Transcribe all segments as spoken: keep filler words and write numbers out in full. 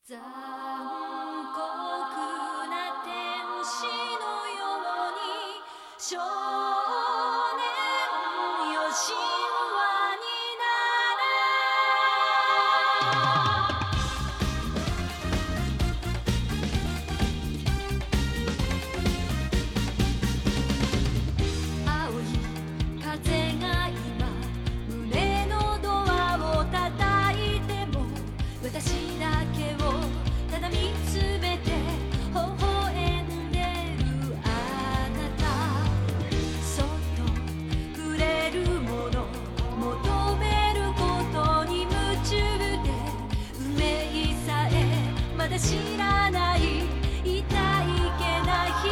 残酷な天使のように少年よ神話になれ青い風が今胸のドアを叩いても私だけをただ見つめて微笑んでるあなたそっと触れるもの求めることに夢中で運命さえまだ知らない痛いけな瞳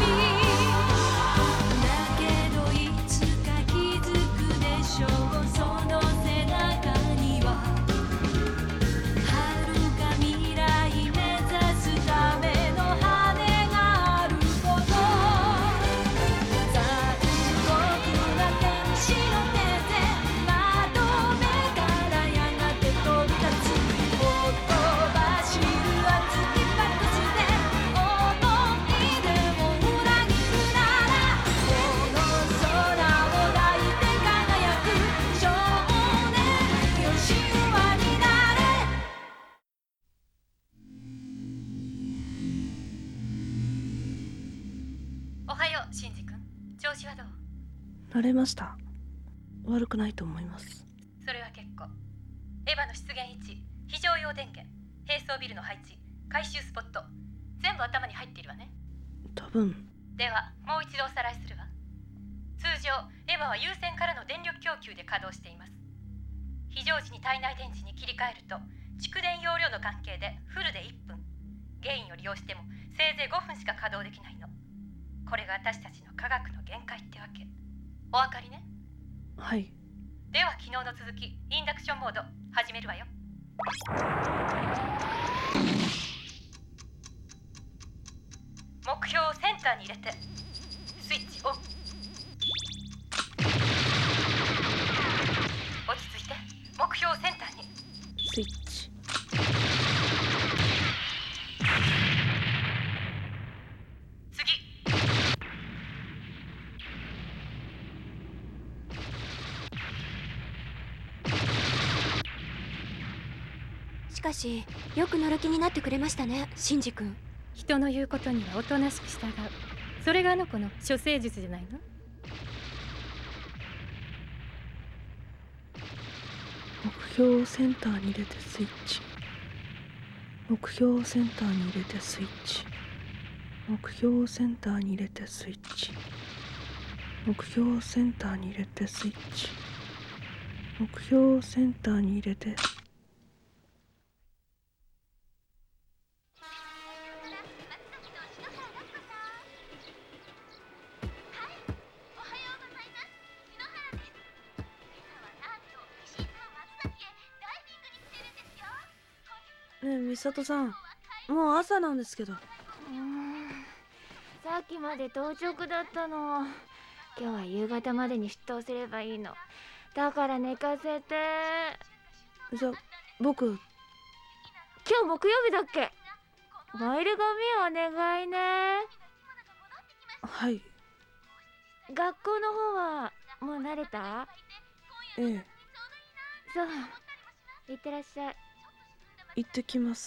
だけどいつか気づくでしょうその背中には未来目指すための羽があること残酷な天使の手で窓辺からやがて飛び立つほとばしる熱きパクチで思い出を裏切るならこの空を抱いて輝く少年よ神話になれおはよう、シンジ君。調子はどう？ 慣れました。悪くないと思います。 それは結構。エヴァの出現位置、非常用電源、並走ビルの配置、回収スポット、全部頭に入っているわね。 多分。 では、もう一度おさらいするわ。通常、エヴァは有線からの電力供給で稼働しています。非常時に体内電池に切り替えると、蓄電容量の関係でフルでいっぷん、ゲインを利用してもせいぜいごふんしか稼働できないの。これが私たちの科学の限界ってわけ。お分かりね？ はい。 では昨日の続き、インダクションモード始めるわよ。目標をセンターに入れてスイッチオン。落ち着いて、目標をセンターに。 スイッチ。 次。 しかしよく乗る気になってくれましたね、シンジ君。 人の言うことにはおとなしく従う。それがあの子の処世術じゃないの？ 目標をセンターに入れてスイッチ。目標をセンターに入れてスイッチ。目標をセンターに入れてスイッチ。目標をセンターに入れてスイッチ。目標をセンターに入れて。ねえ美里さん、もう朝なんですけど。 うーん、さっきまで到着だったの。今日は夕方までに出頭すればいいの。だから寝かせて。 じゃあ僕。 今日木曜日だっけ？ファイル紙お願いね。 はい。 学校の方はもう慣れた？ ええ。 そう、いってらっしゃい。 行ってきます。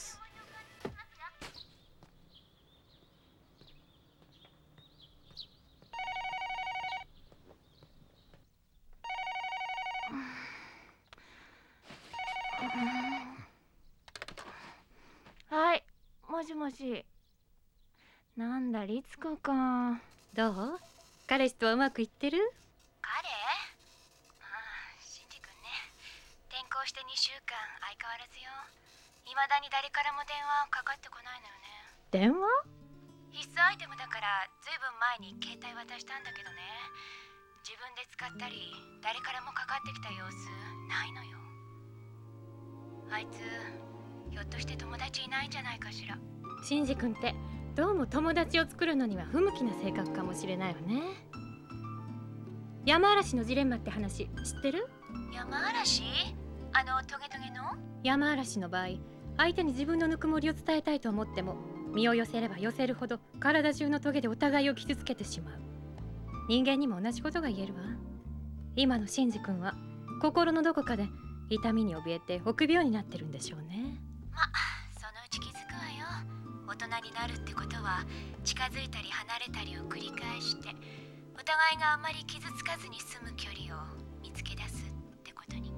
はい、もしもし。なんだ、律子か。 どう？彼氏とはうまくいってる？ 彼？ああ、シンジ君ね。転校してにしゅうかん相変わらずよ。未だに誰からも電話かかってこないのよね。 電話？ 必須アイテムだからずいぶん前に携帯渡したんだけどね。自分で使ったり誰からもかかってきた様子ないのよ。あいつひょっとして友達いないんじゃないかしら。 シンジ君ってどうも友達を作るのには不向きな性格かもしれないわね。山嵐のジレンマって話知ってる？ 山嵐？あのトゲトゲの？ 山嵐の場合、 相手に自分のぬくもりを伝えたいと思っても、身を寄せれば寄せるほど体中のトゲでお互いを傷つけてしまう。人間にも同じことが言えるわ。今のシンジ君は心のどこかで痛みに怯えて臆病になってるんでしょうね。 ま、そのうち気づくわよ。大人になるってことは近づいたり離れたりを繰り返して、お互いがあまり傷つかずに済む距離を見つけ出すってことに。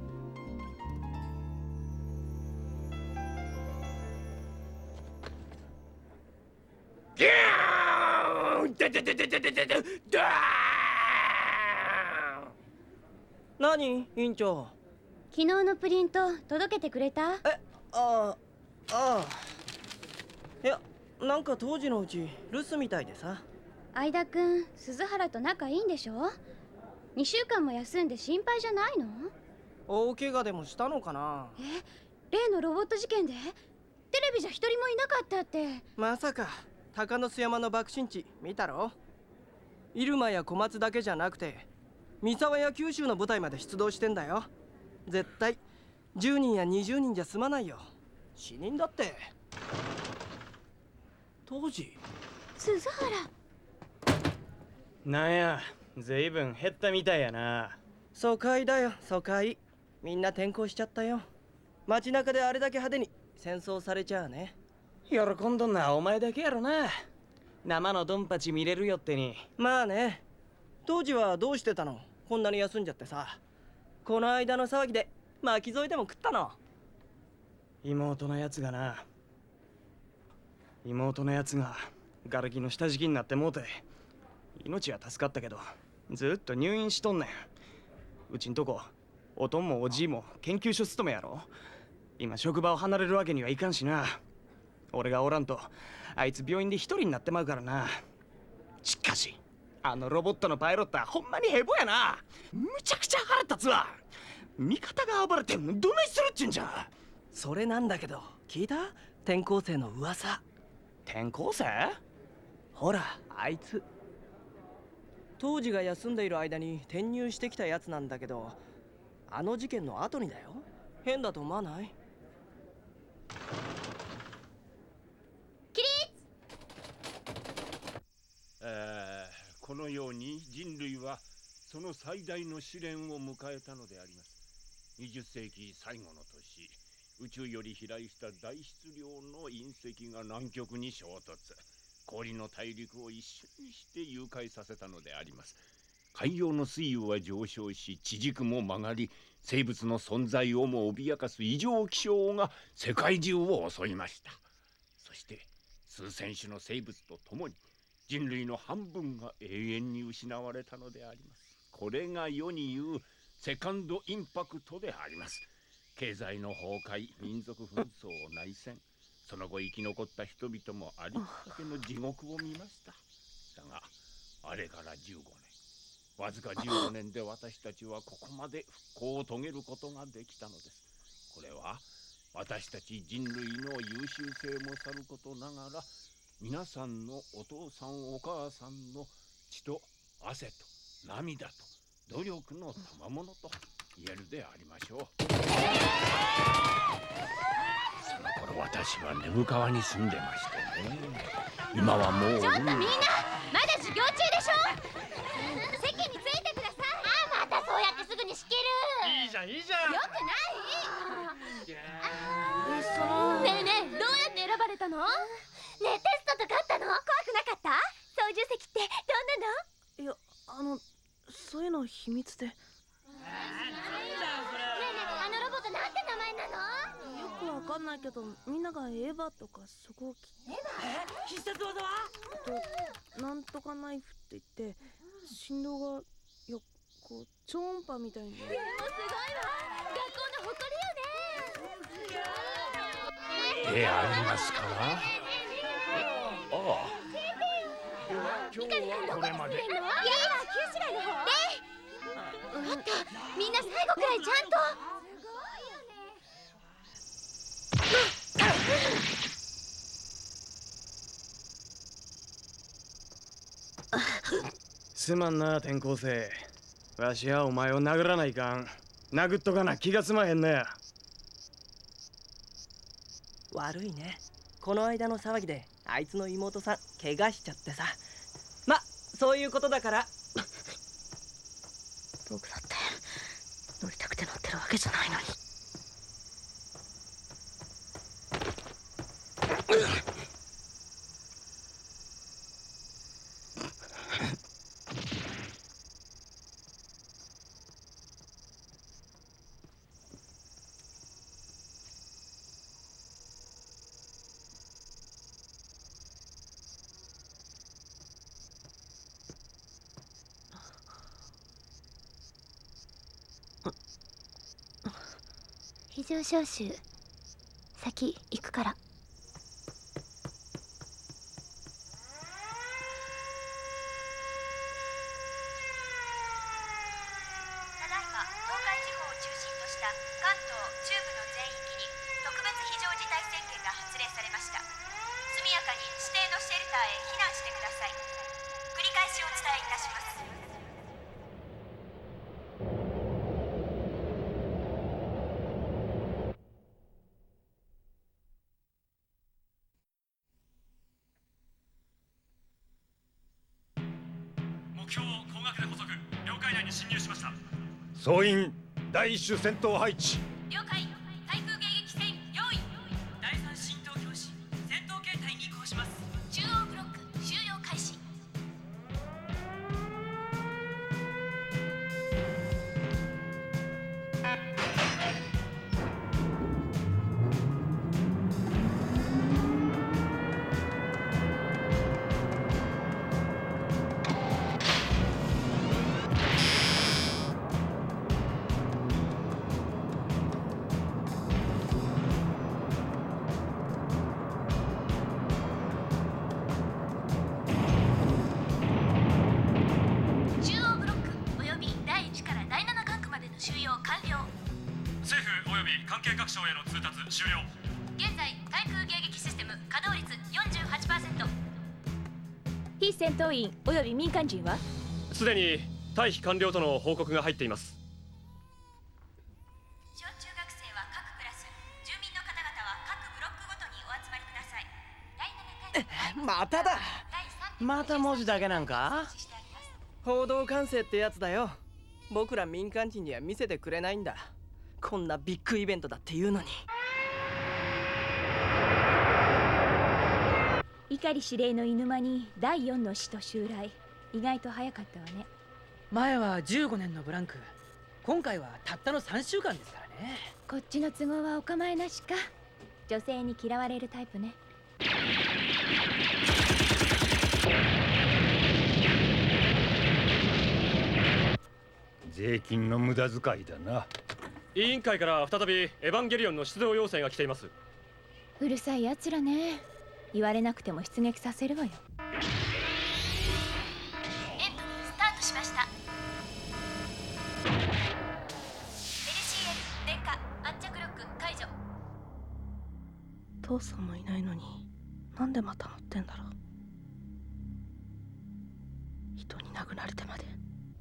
ギャーン！ででででででででダーン！ 何、委員長。 昨日のプリント届けてくれた？ え、ああ、ああ。いや、なんか当時のうち留守みたいでさ。 相田くん、鈴原と仲いいんでしょ？にしゅうかんも休んで心配じゃないの？ 大怪我でもしたのかな。 え、例のロボット事件でテレビじゃ一人もいなかったって。 まさか鷹巣山の爆心地見たろ？入間や小松だけじゃなくて三沢や九州の部隊まで出動してんだよ。絶対じゅうにんやにじゅうにんじゃ済まないよ。死人だって。当時鈴原。 なんや、ずいぶん減ったみたいやな。 疎開だよ、疎開。みんな転校しちゃったよ。街中であれだけ派手に戦争されちゃあね。 喜んどんなお前だけやろな。生のドンパチ見れるよってに。 まあね。当時はどうしてたの？こんなに休んじゃってさ。この間の騒ぎで巻き添えでも食ったの？ 妹のやつがな。妹のやつが瓦礫の下敷きになってもうて、命は助かったけどずっと入院しとんねん。うちんとこおとんもおじいも研究所勤めやろ。今職場を離れるわけにはいかんしな。俺がおらんとあいつ病院で一人になってまうからな。しかしあのロボットのパイロットはほんまにヘボやな。むちゃくちゃ腹立つわ。味方が暴れてどないするっちゅうんじゃ。 それなんだけど、聞いた？転校生の噂。 転校生？ ほらあいつ当時が休んでいる間に転入してきたやつなんだけど、あの事件の後にだよ。変だと思わない？ 起立！ えー、このように人類はその最大の試練を迎えたのであります。にじゅっせいき最後の年、宇宙より飛来した大質量の隕石が南極に衝突。氷の大陸を一瞬にして融解させたのであります。海洋の水位は上昇し、地軸も曲がり、生物の存在をも脅かす異常気象が世界中を襲いました。そして数千種の生物とともに人類の半分が永遠に失われたのであります。これが世に言うセカンドインパクトであります。経済の崩壊、民族紛争、内戦、その後生き残った人々もありったけの地獄を見ました。だがあれからじゅうごねん、わずかじゅうごねんで私たちはここまで復興を遂げることができたのです。これは私たち人類の優秀性もさることながら、皆さんのお父さんお母さんの血と汗と涙と努力の賜物と言えるでありましょう。その頃私は眠川に住んでましてね。今はもうちょっとみんな、まだ授業中でしょ。席についてください。あ、またそうやってすぐに仕切る。 いいじゃんいいじゃん。 よくないえ、そのねえねえ、どうやって選ばれたの？ねえ、テストとかあったの？怖くなかった？操縦席ってどんなの？ いや、あのそういうの秘密で。 ねえねえ、あのロボットなんて名前なの？ よくわかんないけど、みんながエヴァとかそこをきえ、必殺技は？ となんとかナイフって言って、振動がよこう超音波みたいに。 でもすごいわ、学校の誇りよね。 絵ありますから。ああ、今日はこれまで。 いやいや、旧市街の方。もっとみんな最後くらいちゃんと。 すまんな転校生。わしはお前を殴らないかん。殴っとかな気が済まへんのや。 悪いね。この間の騒ぎであいつの妹さん怪我しちゃってさ。ま、そういうことだから。 僕だって乗りたくて乗ってるわけじゃないのに。 非常招集先行くから。 ただいま東海地方を中心とした関東中部の全域に特別非常事態宣言が発令されました。速やかに指定のシェルターへ避難してください。繰り返しお伝えいたします。 目標を高額で捕捉。領海内に侵入しました。 総員第一種戦闘配置。 了解。対空迎撃戦用意。 第三浸透教師戦闘形態に移行します。 中央ブロック収容開始。中央ブロックおよびだいいちからだいなな管区までの収容完了。 政府および関係各省への通達終了。 現在対空迎撃システム稼働率 よんじゅうはちパーセント。 非戦闘員および民間人はすでに退避完了との報告が入っています。 小中学生は各クラス、住民の方々は各ブロックごとにお集まりください。だいなな回まただ。 第三また文字だけなんか？ してあります。 報道管制ってやつだよ。僕ら民間人には見せてくれないんだ。こんなビッグイベントだっていうのに。 碇司令の犬間にだいよんの使徒襲来。意外と早かったわね。 前はじゅうごねんのブランク、今回はたったのさんしゅうかんですからね。 こっちの都合はお構いなしか。女性に嫌われるタイプね。 税金の無駄遣いだな。 委員会から再びエヴァンゲリオンの出動要請が来ています。 うるさいやつらね。言われなくても出撃させるわよ。 エントリースタートしました。 エルシーエス 電化圧着ロック解除。 父さんもいないのになんでまた乗ってんだろう。人に殴られてまで。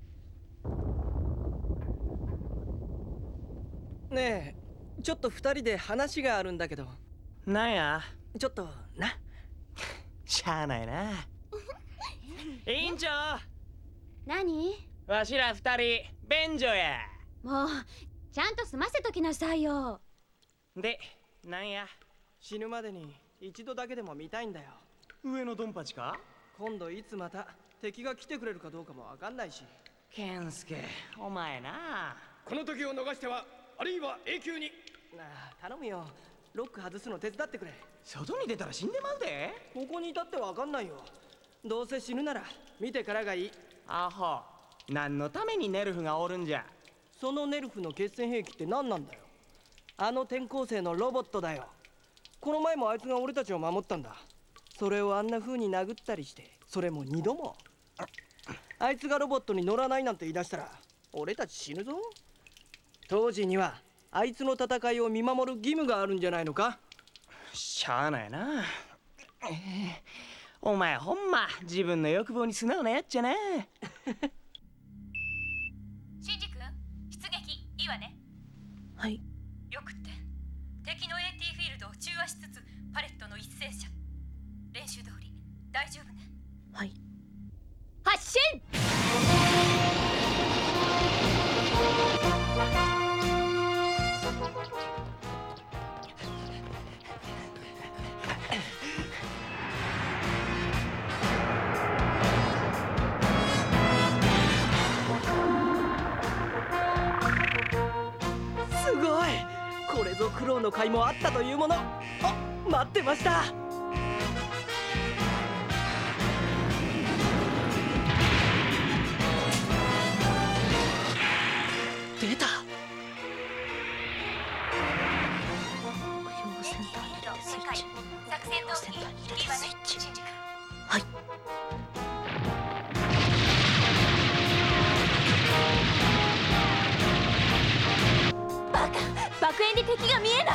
ねえ、ちょっと二人で話があるんだけど。 なんや？ ちょっとな。 しゃあないな。委員長、 何？ わしら二人便所や。 もうちゃんと済ませときなさいよ。 で、なんや？ 死ぬまでに一度だけでも見たいんだよ。 上のドンパチか？ 今度いつまた敵が来てくれるかどうかもわかんないし。 健介、お前な。 この時を逃してはあるいは永久に。 なあ、頼むよ。ロック外すの手伝ってくれ。 外に出たら死んでまうで。 ここにいたってわかんないよ。どうせ死ぬなら見てからがいい。 アホ、何のためにネルフがおるんじゃ。 そのネルフの決戦兵器って何なんだよ。あの転校生のロボットだよ。この前もあいつが俺たちを守ったんだ。それをあんな風に殴ったりして、それも二度も。あいつがロボットに乗らないなんて言い出したら俺たち死ぬぞ。当時にはあいつの戦いを見守る義務があるんじゃないのか。 しゃあないな。ええ、お前ほんま自分の欲望に素直なやっちゃな。 シンジ君、出撃いいわね。 はい。 よくって。敵の エーティー フィールドを中和しつつ戦車。練習通り大丈夫ね。 はい。 発進。 すごい。これぞ苦労の甲斐もあったというもの。あ、待ってました。出た。 目標センターに入れてスイッチ。 作戦目標センターに入れてスイッチ。はい。 バカ、爆炎で敵が見えない。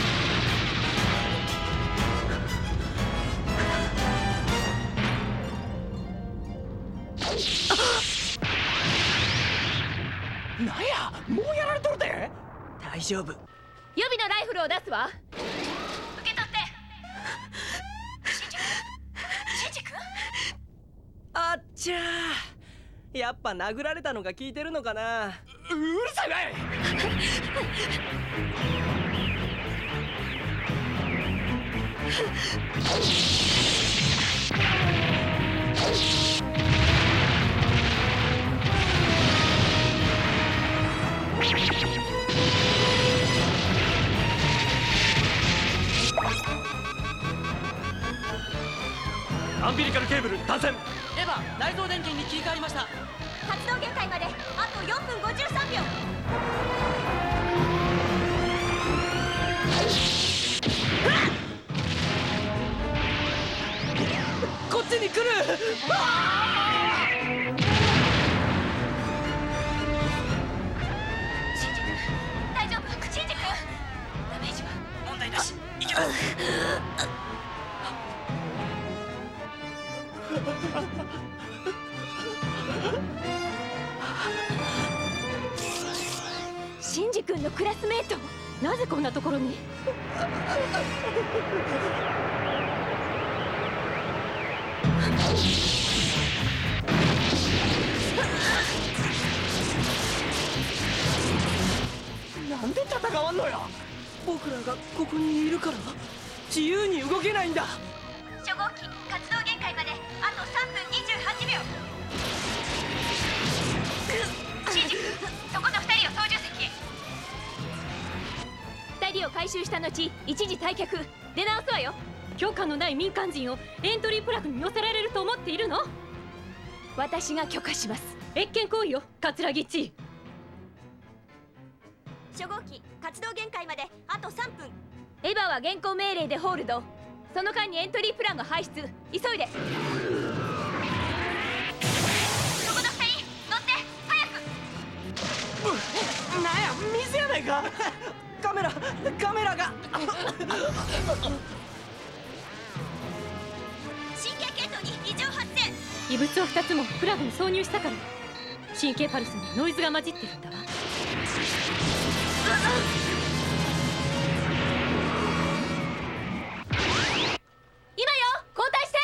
なんや、もうやられとるで。大丈夫。 予備のライフルを出すわ。 受け取って。シンジ君、シンジ君。 あっちゃー、やっぱ殴られたのが効いてるのかな。う, うるさいわい。 アンビリカルケーブル断線。 エヴァ内蔵電源に切り替わりました。 活動限界まであとよんぷんごじゅうさんびょう。 こっちに来る。 シンジ君、大丈夫。シンジ君、ダメージは問題なし。いけます。 シンジ君のクラスメート、なぜこんなところに。 なんで戦わんのよ。僕らがここにいるから自由に動けないんだ。 初号機活動限界まであとさんぷんにじゅうはちびょう。シンジ君、そこのふたりを操縦席へ。 ふたりを回収した後一時退却。出直すわよ。許可のない民間人をエントリープラグに乗せられると思っているの。私が許可します。越権行為よ、桂木知。 初号機活動限界まであとさんぷん。 エヴァは現行命令でホールド。その間にエントリープランが排出。急いで。 そこのふたり乗って早く。 なんや、水やないか。カメラカメラが。 神経系統に異常発生。 異物をふたつもプラグに挿入したから。神経パルスにノイズが混じってるんだわ。今よ、交代して。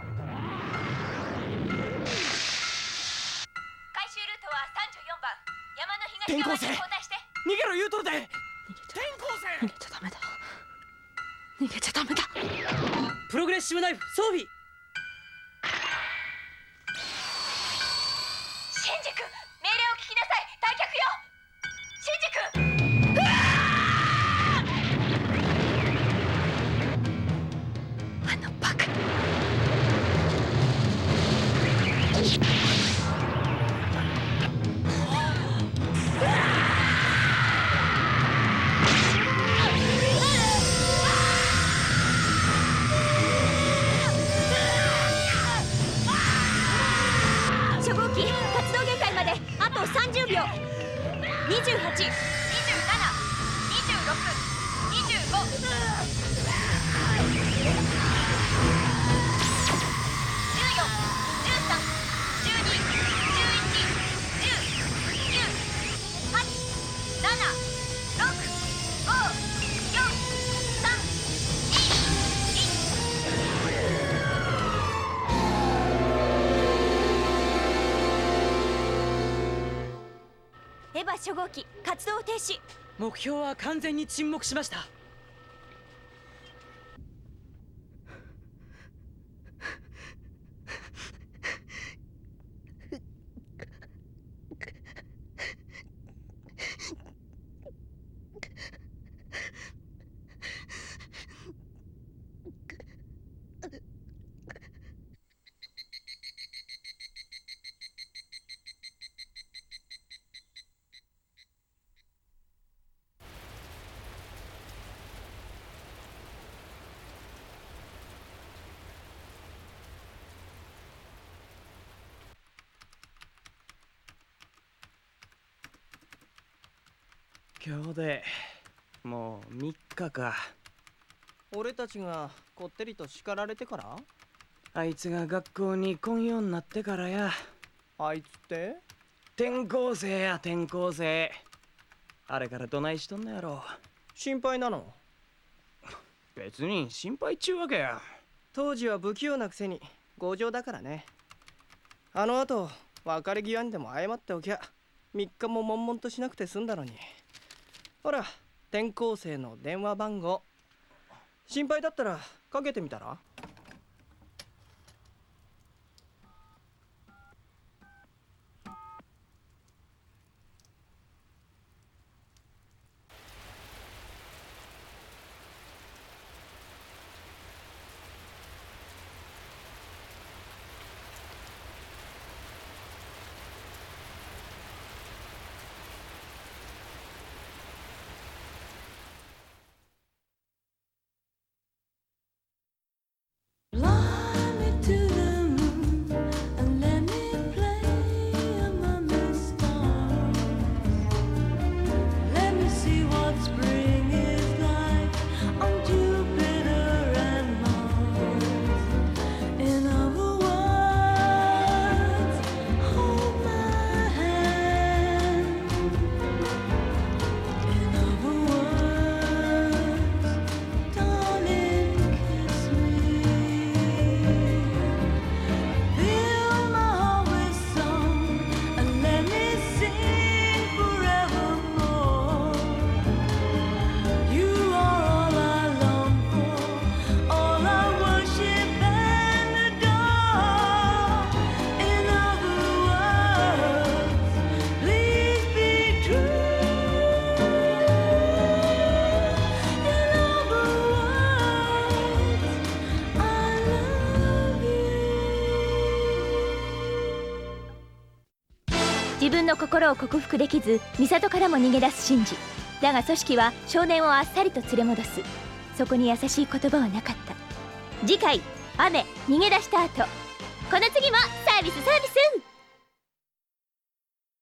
回収ルートはさんじゅうよんばん。山の東側に交代して。 逃げろ言うとるで。 逃げちゃダメだ。逃げちゃダメだ。 プログレッシブナイフ装備。 シンジ君、命令を聞きなさい。退却よ。シンジ君。 あのバカ。 うわ初号機活動停止。 目標は完全に沈黙しました。 今日でもうみっかか。 俺たちがこってりと叱られてから？ あいつが学校に来んようになってからや。 あいつって？ 転校生や転校生。あれからどないしとんのやろ。 心配なの？ 別に心配っちゅうわけや。 当時は不器用なくせに強情だからね。あの後別れ際にでも謝っておきゃみっかも悶々としなくて済んだのに。ほら、転校生の電話番号。心配だったらかけてみたら？ 自分の心を克服できず美里からも逃げ出すシンジ。だが組織は少年をあっさりと連れ戻す。そこに優しい言葉はなかった。次回雨逃げ出した後。この次もサービスサービス。